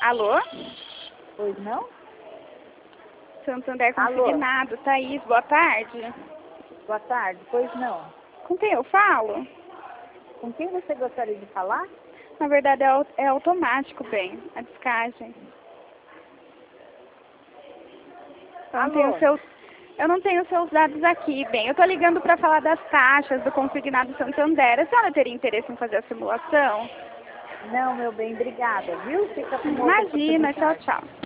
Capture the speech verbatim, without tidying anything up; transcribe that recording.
Alô? Pois não? Santander Alô? Consignado, Thaís, boa tarde. Boa tarde. Pois não. Com quem eu falo? Com quem você gostaria de falar? Na verdade é, au- é automático, bem, a descagem. Eu não tenho Alô? seus, eu não tenho seus dados aqui, bem. Eu estou ligando para falar das taxas do Consignado Santander. A senhora teria interesse em fazer a simulação? Não, meu bem, obrigada, viu? Fica com uma outra Imagina, tchau, oportunidade. tchau.